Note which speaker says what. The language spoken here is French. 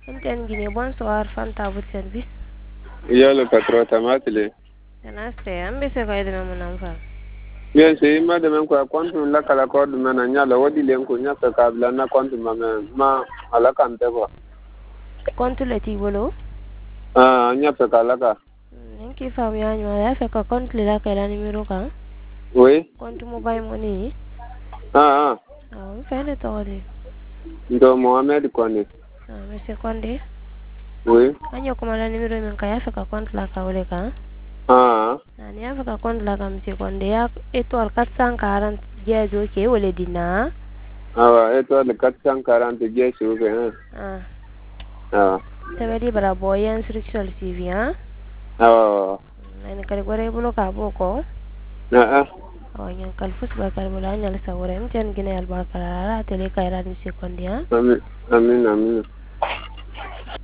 Speaker 1: Enten Guinée, bonsoir, Fanta, votre service.
Speaker 2: Il y a le patron Tamatile.
Speaker 1: Namaste, ambese kwa idina munamfa.
Speaker 2: Bien, c'est ma de même quoi, quand on l'a qu'à la corde, manania, la wadi lenko, nya fait câble, na quand ma à la cante quoi.
Speaker 1: Kontu leti wolo.
Speaker 2: Ah, nya fait qu'à la ca.
Speaker 1: Nki fam ya nyuma ya fe ka kontu la ka la numero ka.
Speaker 2: Oui.
Speaker 1: Kontu mobile money.
Speaker 2: Ah,
Speaker 1: Ah, fe le tole.
Speaker 2: ndo Mohamed Kone.
Speaker 1: Ah, monsieur Konde.
Speaker 2: Oui.
Speaker 1: Anyo kuma la numero men ka ya fe ka kontu la ka wole ka.
Speaker 2: Ah,
Speaker 1: Na ni ya fe ka kontu la ka monsieur Konde ya étoile 440 jezo ke wole dina.
Speaker 2: ah, étoile 440 bien sûr, hein.
Speaker 1: Ah.
Speaker 2: Ah,
Speaker 1: Tabali bara boy instruction CV ha.
Speaker 2: ah,
Speaker 1: Nani kare gore bulo ka boko.
Speaker 2: ah,
Speaker 1: Yang kalfus bakal mulanya la sawren jan gina al bakal ala tele kairan monsieur Konde ha.
Speaker 2: amin, amin, amin.